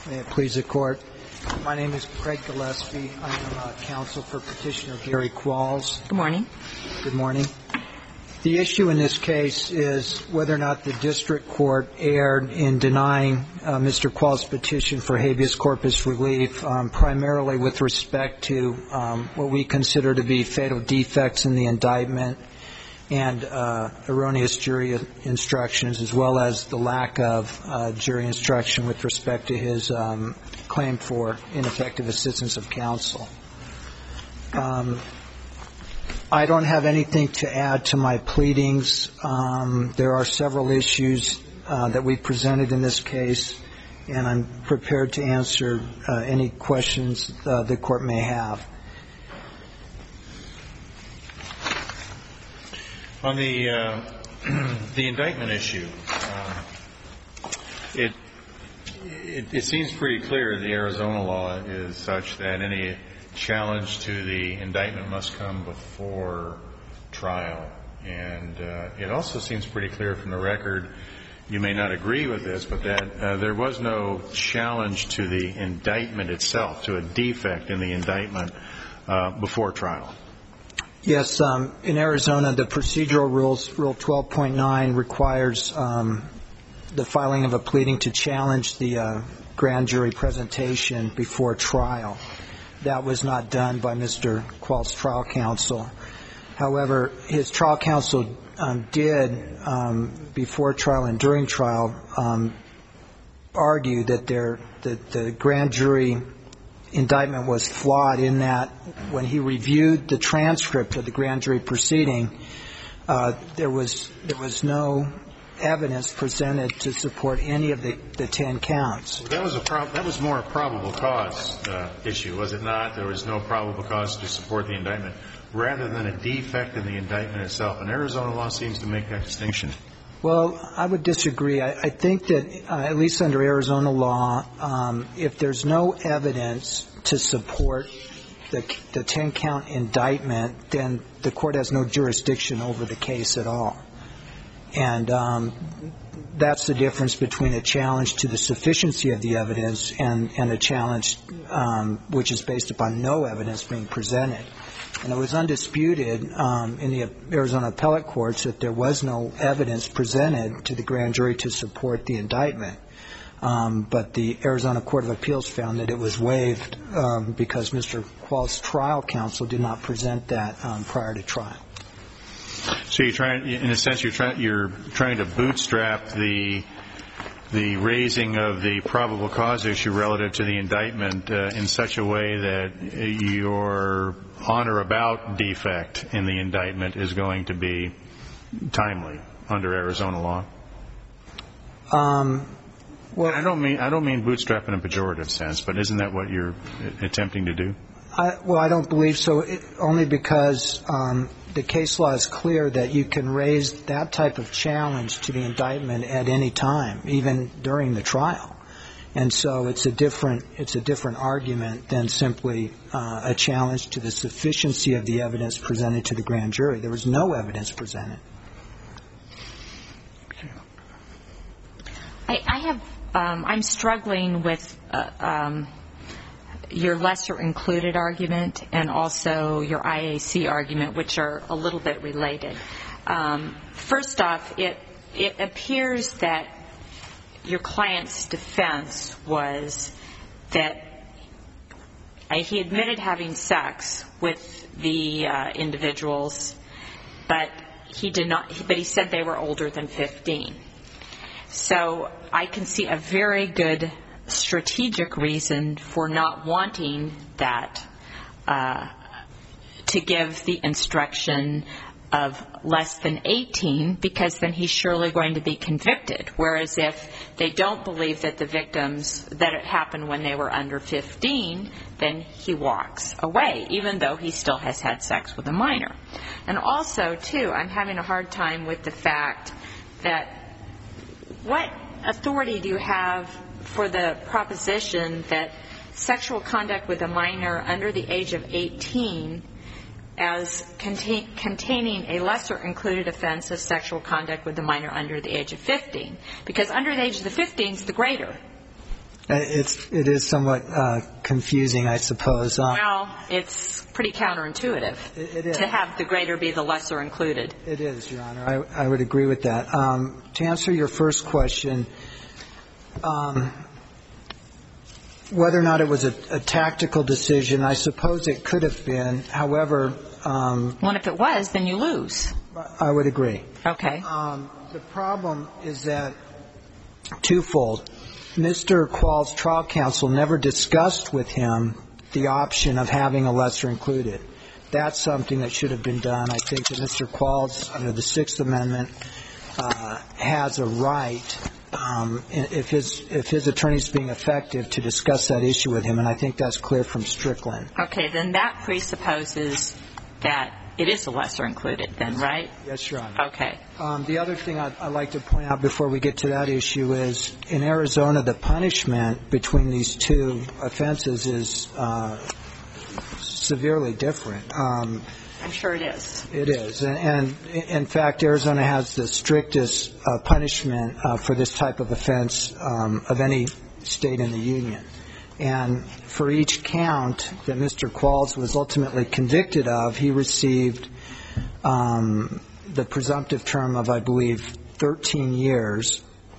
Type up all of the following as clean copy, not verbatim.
May it please the Court. My name is Craig Gillespie. I am counsel for Petitioner Gary Qualls. Good morning. Good morning. The issue in this case is whether or not the district court erred in denying Mr. Qualls' petition for habeas corpus relief, primarily with respect to what we consider to be fatal defects in the indictment and erroneous jury instructions, as well as the lack of jury instruction with respect to his claim for ineffective assistance of counsel. I don't have anything to add to my pleadings. There are several issues that we presented in this case, and I'm prepared to answer any questions the Court may have. On the indictment issue, it seems pretty clear the Arizona law is such that any challenge to the indictment must come before trial. And it also seems pretty clear from the record, you may not agree with this, but that there was no challenge to the indictment itself, to a defect in the indictment before trial. Yes, in Arizona, the procedural rules, Rule 12.9, requires the filing of a pleading to challenge the grand jury presentation before trial. That was not done by Mr. Qualls' trial counsel. However, his trial counsel did, before trial and during trial, argue that the grand jury indictment was flawed in that when he reviewed the transcript of the grand jury proceeding, there was no evidence presented to support any of the 10 counts. That was more a probable cause issue, was it not? There was no probable cause to support the indictment, rather than a defect in the indictment itself. And Arizona law seems to make that distinction. Well, I would disagree. I think that, at least under Arizona law, if there's no evidence to support the 10-count indictment, then the court has no jurisdiction over the case at all. And that's the difference between a challenge to the sufficiency of the evidence and a challenge which is based upon no evidence being presented. And it was undisputed in the Arizona appellate courts that there was no evidence presented to the grand jury to support the indictment. But the Arizona Court of Appeals found that it was waived because Mr. Qualls' trial counsel did not present that prior to trial. So you're trying, in a sense, you're trying to bootstrap the raising of the probable cause issue relative to the indictment in such a way that your on or about defect in the indictment is going to be timely under Arizona law. Well, I don't mean bootstrap in a pejorative sense, but isn't that what you're attempting to do? Well, I don't believe so, only because the case law is clear that you can raise that type of challenge to the indictment at any time, even during the trial. And so it's a different argument than simply a challenge to the sufficiency of the evidence presented to the grand jury. There was no evidence presented. I'm struggling with your lesser included argument and also your IAC argument, which are a little bit related. First off, it appears that your client's defense was that he admitted having sex with the individuals, but he said they were older than 15. So I can see a very good strategic reason for not wanting that to give the instruction of less than 18, because then he's surely going to be convicted. Whereas if they don't believe that the victims, that it happened when they were under 15, then he walks away, even though he still has had sex with a minor. And also, too, I'm having a hard time with the fact that what authority do you have for the proposition that sexual conduct with a minor under the age of 18 as containing a lesser included offense of sexual conduct with a minor under the age of 15? Because under the age of the 15 is the greater It is somewhat confusing, I suppose. Well, it's pretty counterintuitive It is. to have the greater be the lesser included. It is, Your Honor. I would agree with that. To answer your first question, whether or not it was a tactical decision, I suppose it could have been. However, Well, if it was, then you lose. I would agree. Okay. The problem is that twofold. Mr. Quall's trial counsel never discussed with him the option of having a lesser included. That's something that should have been done. I think that Mr. Quall's, under the Sixth Amendment, has a right, if his attorney's being effective, to discuss that issue with him, and I think that's clear from Strickland. Okay, then that presupposes that it is a lesser included then, right? Yes, Your Honor. Okay. The other thing I'd like to point out before we get to that issue is, in Arizona, the punishment between these two offenses is severely different. I'm sure it is. It is. And in fact, Arizona has the strictest punishment for this type of offense of any state in the union. And for each count that Mr. Qualls was ultimately convicted of, he received the presumptive term of, I believe, 13 years.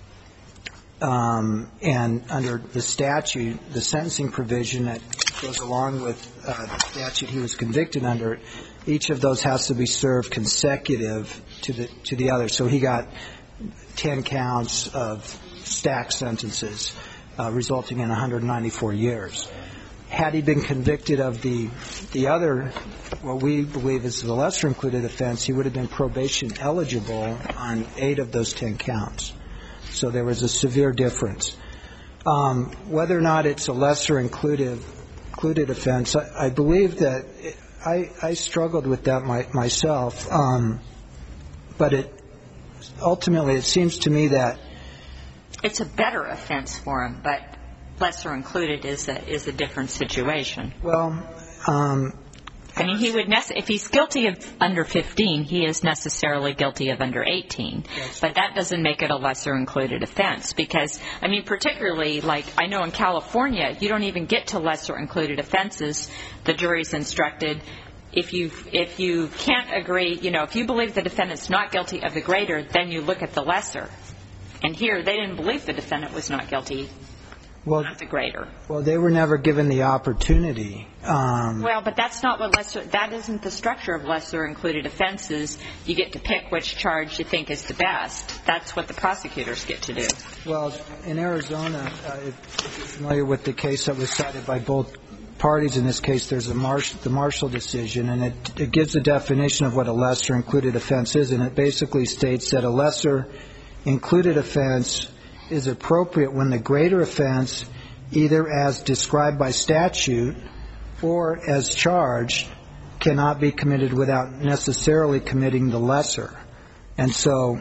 And under the statute, the sentencing provision that goes along with the statute he was convicted under, each of those has to be served consecutive to the other. So he got 10 counts of stacked sentences, resulting in 194 years. Had he been convicted of the other, what we believe is the lesser included offense, he would have been probation eligible on 8 of those 10 counts. So there was a severe difference. Whether or not it's a lesser included offense, I believe that I struggled with that myself. But ultimately it seems to me that it's a better offense for him, but lesser included is a different situation. Well, I mean, if he's guilty of under 15, he is necessarily guilty of under 18. But that doesn't make it a lesser included offense because, I mean, particularly, like I know in California, you don't even get to lesser included offenses. The jury's instructed if you can't agree, if you believe the defendant's not guilty of the greater, then you look at the lesser. And here, they didn't believe the defendant was not guilty of the greater. Well, they were never given the opportunity. Well, but that's not what that isn't the structure of lesser included offenses. You get to pick which charge you think is the best. That's what the prosecutors get to do. Well, in Arizona, if you're familiar with the case that was cited by both parties in this case, there's the Marshall decision, and it gives a definition of what a lesser included offense is, and it basically states that a lesser included offense is appropriate when the greater offense, either as described by statute or as charged, cannot be committed without necessarily committing the lesser. And so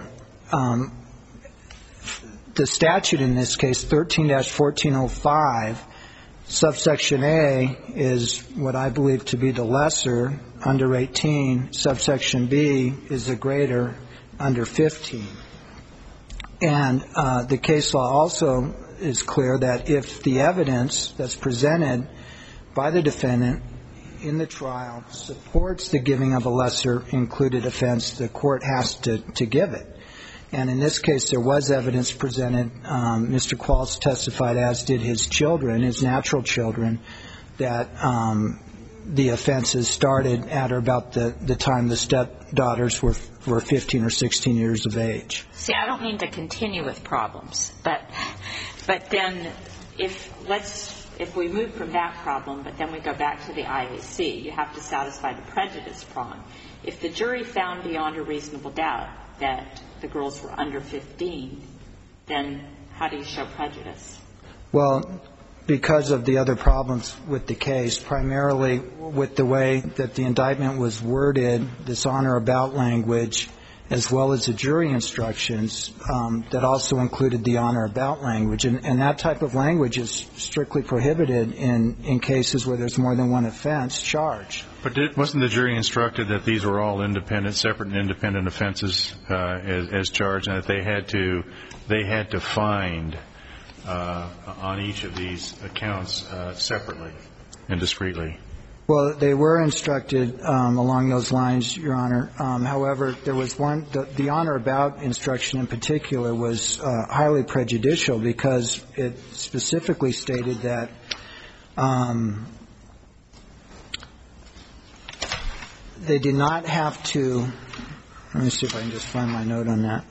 the statute in this case, 13-1405, subsection A is what I believe to be the lesser under 18. Subsection B is the greater under 15. And the case law also is clear that if the evidence that's presented by the defendant in the trial supports the giving of a lesser included offense, the court has to give it. And in this case, there was evidence presented. Mr. Qualls testified, as did his children, his natural children, that the offenses started at or about the time the stepdaughters were 15 or 16 years of age. See, I don't mean to continue with problems, but then if we move from that problem, but then we go back to the IAC, you have to satisfy the prejudice prong. If the jury found beyond a reasonable doubt that the girls were under 15, then how do you show prejudice? Well, because of the other problems with the case, primarily with the way that the indictment was worded, this on or about language, as well as the jury instructions that also included the on or about language. And that type of language is strictly prohibited in cases where there's more than one offense charged. But wasn't the jury instructed that these were all separate and independent offenses as charged, and that they had to find on each of these accounts separately and discreetly? Well, they were instructed along those lines, Your Honor. However, there was one, the on or about instruction in particular was highly prejudicial because it specifically stated that they did not have to, let me see if I can just find my note on that.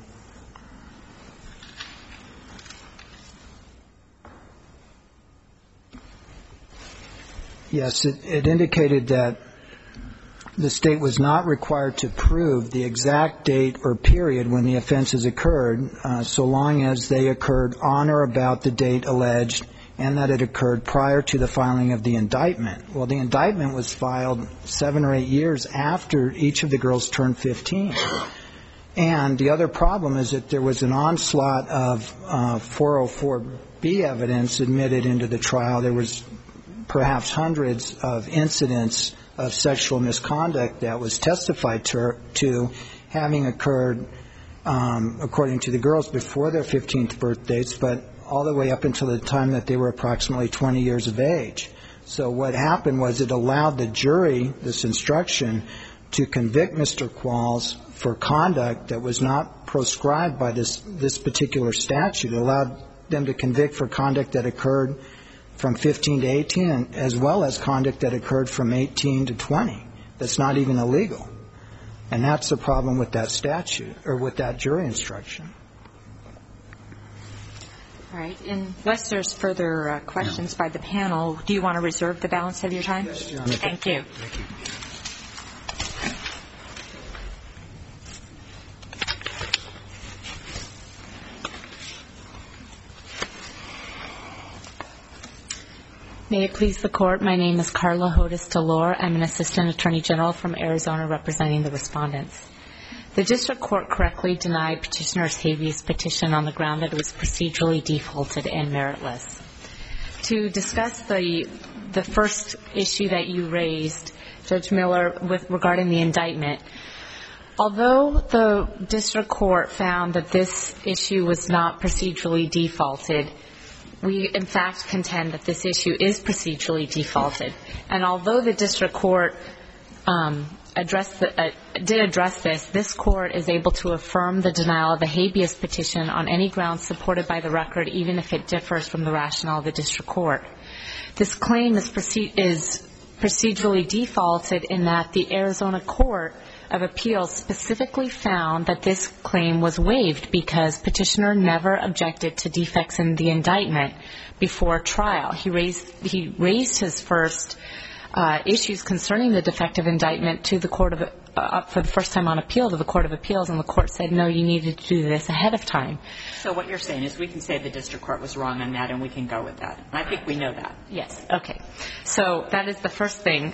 Yes, it indicated that the state was not required to prove the exact date or period when the offenses occurred, so long as they occurred on or about the date alleged and that it occurred prior to the filing of the indictment. Well, the indictment was filed 7 or 8 years after each of the girls turned 15. And the other problem is that there was an onslaught of 404B evidence admitted into the trial. There was perhaps hundreds of incidents of sexual misconduct that was testified to having occurred, according to the girls, before their 15th birthdays, but all the way up until the time that they were approximately 20 years of age. So what happened was it allowed the jury, this instruction, to convict Mr. Qualls for conduct that was not proscribed by this particular statute. It allowed them to convict for conduct that occurred from 15 to 18, as well as conduct that occurred from 18 to 20. That's not even illegal. And that's the problem with that statute, or with that jury instruction. All right. Unless there's further questions by the panel, do you want to reserve the balance of your time? Yes, Your Honor. Thank you. Thank you. May it please the Court, my name is Carla Hodes-Delore. I'm an Assistant Attorney General from Arizona representing the respondents. The District Court correctly denied Petitioner's habeas petition on the ground that it was procedurally defaulted and meritless. To discuss the first issue that you raised, Judge Miller, regarding the indictment, although the District Court found that this issue was not procedurally defaulted, we, in fact, contend that this issue is procedurally defaulted. And although the District Court did address this Court is able to affirm the denial of the habeas petition on any grounds supported by the record, even if it differs from the rationale of the District Court. This claim is procedurally defaulted in that the Arizona Court of Appeals specifically found that this claim was waived because Petitioner never objected to defects in the indictment before trial. He raised his first issues concerning the defective indictment to the Court of for the first time on appeal to the Court of Appeals, and the Court said, no, you needed to do this ahead of time. So what you're saying is we can say the District Court was wrong on that and we can go with that. I think we know that. Yes. Okay. So that is the first thing.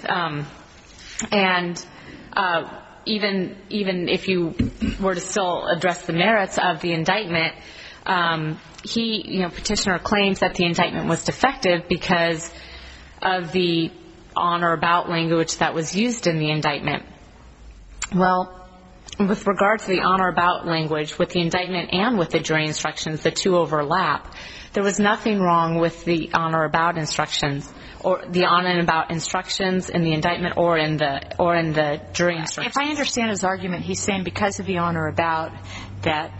Even if you were to still address the merits of the indictment, Petitioner claims that the indictment was defective because of the on or about language that was used in the indictment. Well, with regard to the on or about language, with the indictment and with the jury instructions, the two overlap. There was nothing wrong with the on or about instructions, or the on and about instructions in the indictment or in the jury instructions. If I understand his argument, he's saying because of the on or about that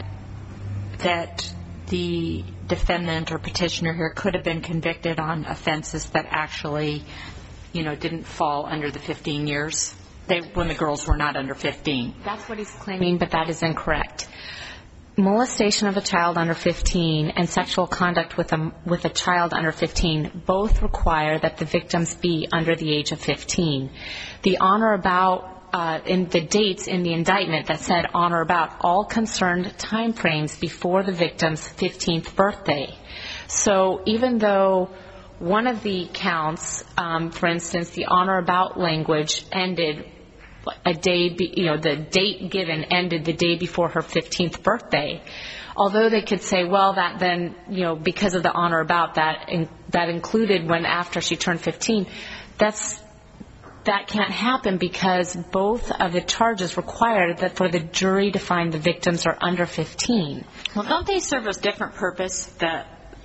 the defendant or petitioner here could have been convicted on offenses that actually, didn't fall under the 15 years when the girls were not under 15. That's what he's claiming, but that is incorrect. Molestation of a child under 15 and sexual conduct with a child under 15 both require that the victims be under the age of 15. The on or about in the dates in the indictment that said on or about all concerned time frames before the victim's 15th birthday. So even though one of the counts, for instance, the on or about language ended a day, the date given ended the day before her 15th birthday. Although they could say, well, that then, because of the on or about that included when after she turned 15, that can't happen because both of the charges required that for the jury to find the victims are under 15. Well, don't they serve a different purpose?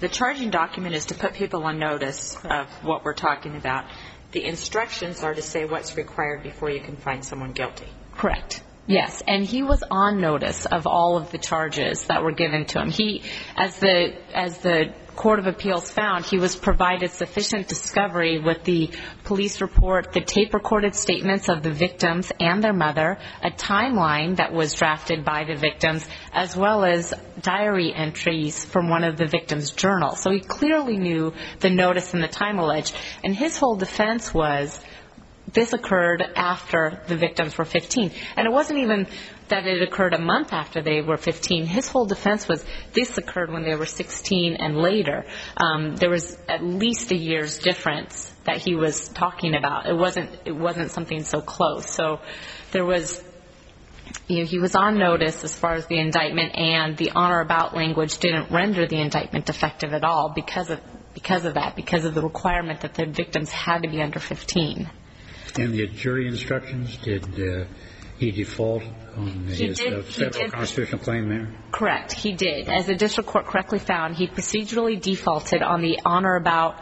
the charging document is to put people on notice of what we're talking about. The instructions are to say what's required before you can find someone guilty. Correct. Yes, and he was on notice of all of the charges that were given to him. He, as the Court of Appeals found, he was provided sufficient discovery with the police report, the tape-recorded statements of the victims and their mother, a timeline that was drafted by the victims, as well as diary entries from one of the victims' journals. So he clearly knew the notice and the time alleged. And his whole defense was, this occurred after the victims were 15. And it wasn't even that it occurred a month after they were 15. His whole defense was this occurred when they were 16 and later. There was at least a year's difference that he was talking about. It wasn't something so close. So there was, he was on notice as far as the indictment, and the on or about language didn't render the indictment effective at all because of that, because of the requirement that the victims had to be under 15. And the jury instructions, did he default on his federal constitutional claim there? Correct, he did. As the district court correctly found, he procedurally defaulted on the on or about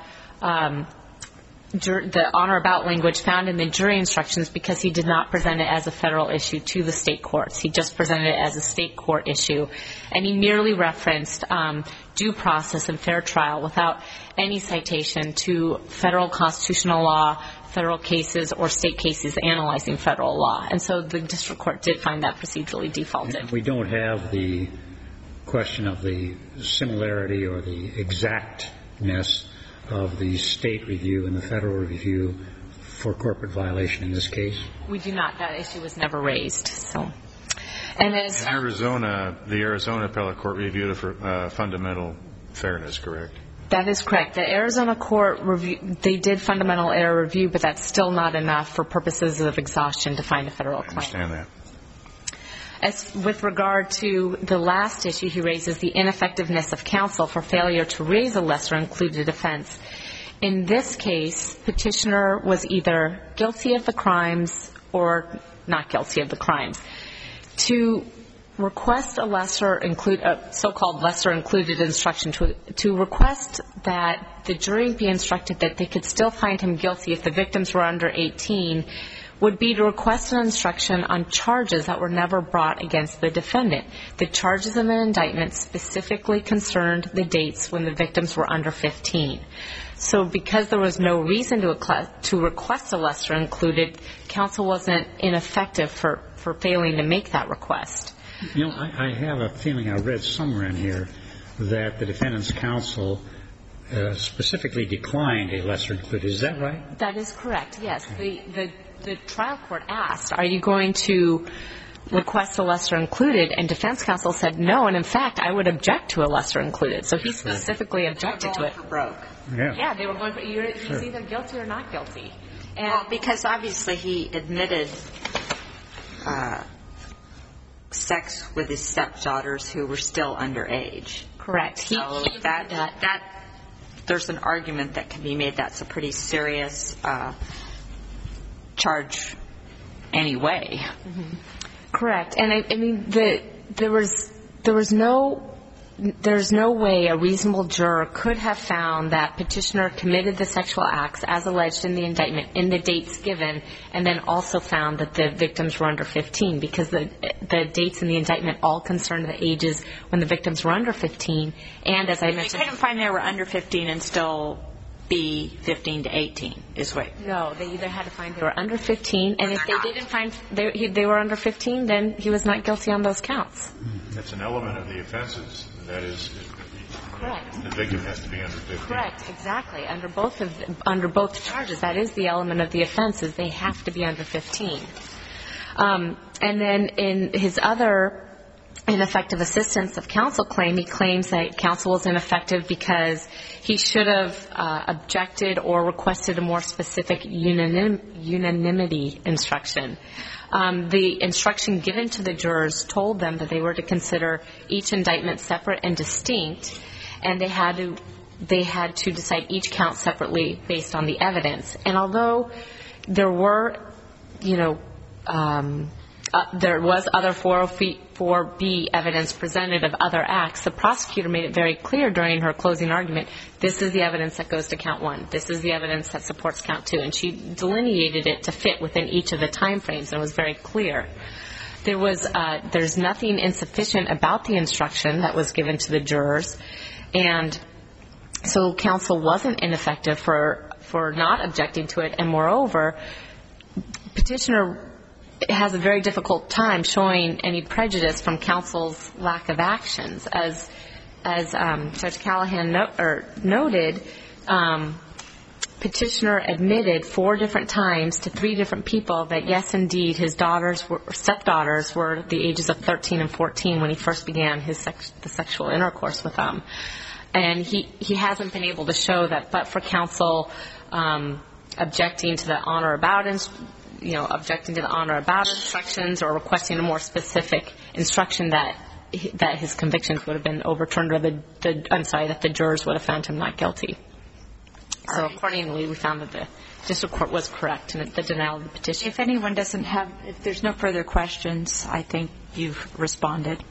language found in the jury instructions because he did not present it as a federal issue to the state courts. He just presented it as a state court issue. And he merely referenced due process and fair trial without any citation to federal constitutional law, federal cases, or state cases analyzing federal law. And so the district court did find that procedurally defaulted. And we don't have the question of the similarity or the exactness of the state review and the federal review for corporate violation in this case? We do not. That issue was never raised. So, and as in Arizona, the Arizona Appellate Court reviewed it for fundamental fairness, correct? That is correct. The Arizona court they did fundamental error review, but that's still not enough for purposes of exhaustion to find a federal claim. I understand that. As with regard to the last issue he raises, the ineffectiveness of counsel for failure to raise a lesser included offense. In this case, petitioner was either guilty of the crimes or not guilty of the crimes. To request a so-called lesser included instruction, to request that the jury be instructed that they could still find him guilty if the victims were under 18 would be to request an instruction on charges that were never brought against the defendant. The charges in the indictment specifically concerned the dates when the victims were under 15. So because there was no reason to request a lesser included, counsel wasn't ineffective for failing to make that request. You know, I have a feeling I read somewhere in here that the defendant's counsel specifically declined a lesser included. Is that right? That is correct, yes. The trial court asked, are you going to request a lesser included? And defense counsel said no, and in fact, I would object to a lesser included. So he specifically objected to it. For broke. Yeah, they were going for he's either guilty or not guilty. And well, because obviously he admitted sex with his stepdaughters who were still underage. Correct. So there's an argument that can be made that's a pretty serious charge anyway. Mm-hmm. Correct. And I mean, there's no way a reasonable juror could have found that petitioner committed the sexual acts as alleged in the indictment in the dates given, and then also found that the victims were under 15, because the dates in the indictment all concerned the ages when the victims were under 15. And as I mentioned, they couldn't find they were under 15 and still be 15 to 18 is what? No, they either had to find they were under 15, and if they didn't find they were under 15, then he was not guilty on those counts. That's an element of the offenses. That is, correct. The victim has to be under 15. Correct, exactly. Under both charges, that is the element of the offenses. They have to be under 15. And then in his other ineffective assistance of counsel claim, he claims that counsel was ineffective because he should have objected or requested a more specific unanimity instruction. The instruction given to the jurors told them that they were to consider each indictment separate and distinct, and they had to decide each count separately based on the evidence. And although there were, there was other 404B evidence presented of other acts, the prosecutor made it very clear during her closing argument, this is the evidence that goes to count 1. This is the evidence that supports count 2. And she delineated it to fit within each of the time frames, and it was very clear. There's nothing insufficient about the instruction that was given to the jurors, and so counsel wasn't ineffective for not objecting to it. And moreover, petitioner has a very difficult time showing any prejudice from counsel's lack of actions. As Judge Callahan noted, petitioner admitted 4 different times to 3 different people that yes, indeed, his stepdaughters were the ages of 13 and 14 when he first began the sexual intercourse with them. And he hasn't been able to show that, but for counsel objecting to the on or about instructions or requesting a more specific instruction that his convictions would have been overturned, or that the jurors would have found him not guilty. So accordingly, we found that the district court was correct in the denial of the petition. If there's no further questions, I think you've responded.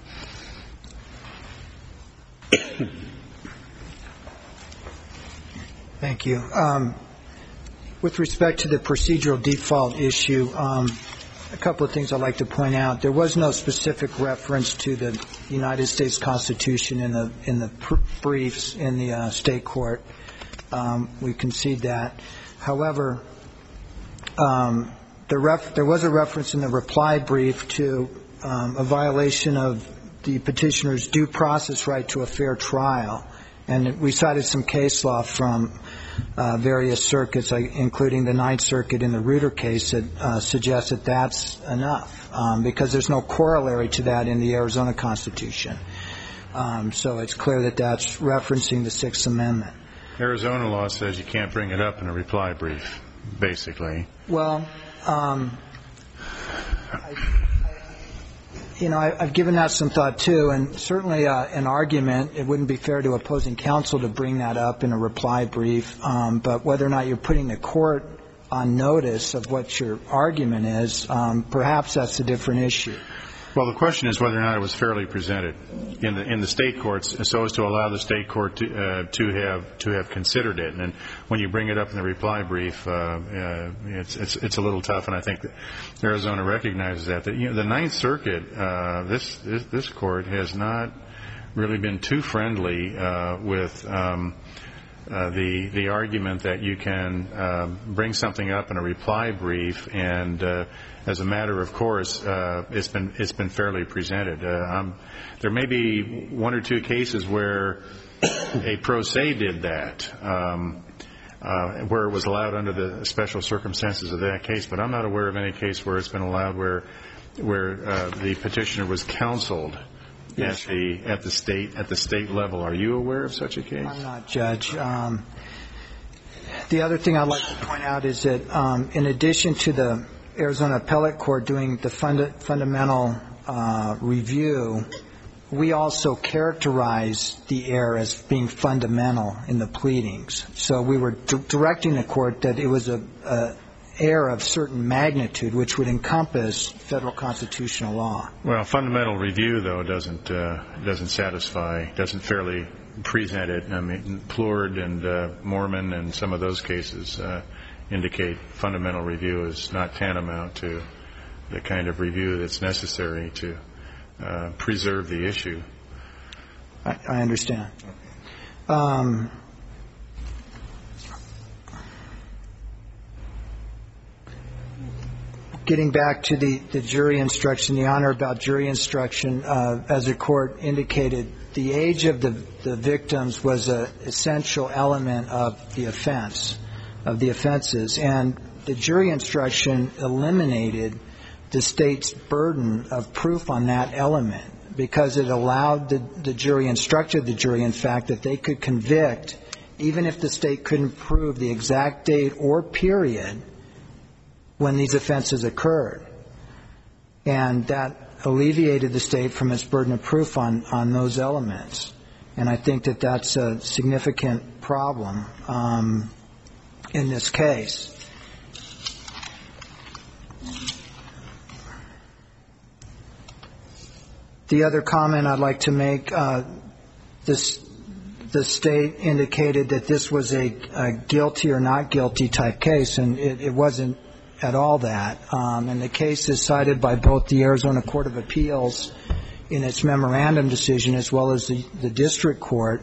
Thank you. With respect to the procedural default issue, a couple of things I'd like to point out. There was no specific reference to the United States Constitution in the briefs in the state court. We concede that. However, there was a reference in the reply brief to a violation of the petitioner's due process right to a fair trial. And we cited some case law from various circuits, including the Ninth Circuit in the Reuter case, that suggests that that's enough, because there's no corollary to that in the Arizona Constitution. So it's clear that that's referencing the Sixth Amendment. Arizona law says you can't bring it up in a reply brief, basically. Well, I've given that some thought, too, and certainly an argument. It wouldn't be fair to opposing counsel to bring that up in a reply brief, but whether or not you're putting the court on notice of what your argument is, perhaps that's a different issue. Well, the question is whether or not it was fairly presented in the state courts, so as to allow the state court to have considered it. And when you bring it up in the reply brief, it's a little tough. And I think that Arizona recognizes that. The Ninth Circuit, this court, has not really been too friendly with the argument that you can bring something up in a reply brief, and as a matter of course, it's been fairly presented. There may be 1 or 2 cases where a pro se did that, where it was allowed under the special circumstances of that case, but I'm not aware of any case where it's been allowed where the petitioner was counseled at the state level. Are you aware of such a case? I'm not, Judge. The other thing I'd like to point out is that in addition to the Arizona Appellate Court doing the fundamental review, we also characterized the error as being fundamental in the pleadings. So we were directing the court that it was an error of certain magnitude, which would encompass federal constitutional law. Well, fundamental review, though, doesn't satisfy, doesn't fairly present it. I mean, Plourd and Mormon and some of those cases indicate fundamental review is not tantamount to the kind of review that's necessary to preserve the issue. I understand. Getting back to the jury instruction, the honor about jury instruction, as the court indicated, the age of the victims was an essential element of the offense, of the offenses, and the jury instruction eliminated the state's burden of proof on that element, because it allowed the jury, instructed the jury, in fact, that they could convict even if the state couldn't prove the exact date or period when these offenses occurred. And that alleviated the state from its burden of proof on those elements. And I think that that's a significant problem in this case. The other comment I'd like to make, the state indicated that this was a guilty or not guilty type case, and it wasn't at all that. And the case is cited by both the Arizona Court of Appeals in its memorandum decision as well as the district court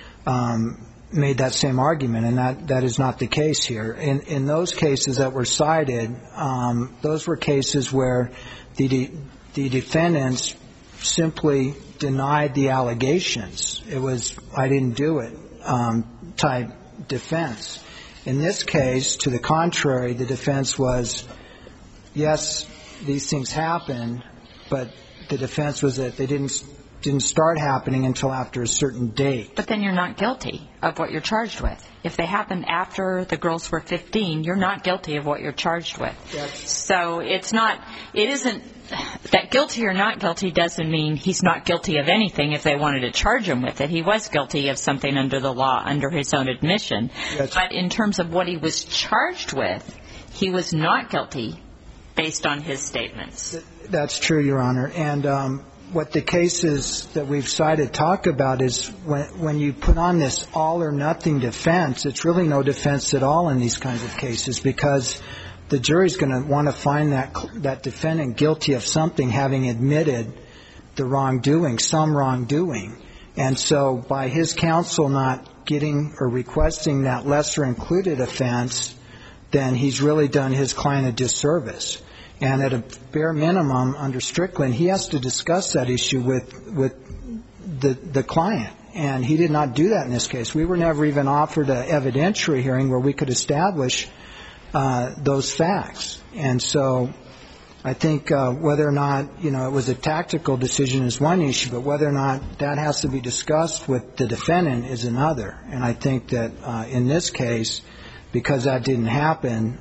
made that same argument, and that is not the case here. In those cases that were cited, those were cases where the defendants simply denied the allegations. It was, I didn't do it type defense. In this case, to the contrary, the defense was, yes, these things happened, but the defense was that they didn't start happening until after a certain date. But then you're not guilty of what you're charged with. If they happened after the girls were 15, you're not guilty of what you're charged with. Yes. So it isn't, that guilty or not guilty doesn't mean he's not guilty of anything if they wanted to charge him with it. He was guilty of something under the law, under his own admission. Yes. But in terms of what he was charged with, he was not guilty based on his statements. That's true, Your Honor. And what the cases that we've cited talk about is when you put on this all or nothing defense, it's really no defense at all in these kinds of cases, because the jury's going to want to find that defendant guilty of something, having admitted the wrongdoing, some wrongdoing. And so by his counsel not getting or requesting that lesser included offense, then he's really done his client a disservice. And at a bare minimum, under Strickland, he has to discuss that issue with the client. And he did not do that in this case. We were never even offered an evidentiary hearing where we could establish those facts. And so I think whether or not, it was a tactical decision is one issue, but whether or not that has to be discussed with the defendant is another. And I think that in this case, because that didn't happen,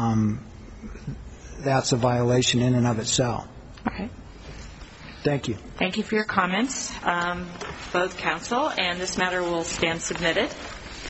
that's a violation in and of itself. Okay. Thank you. Thank you for your comments, both counsel, and this matter will stand submitted.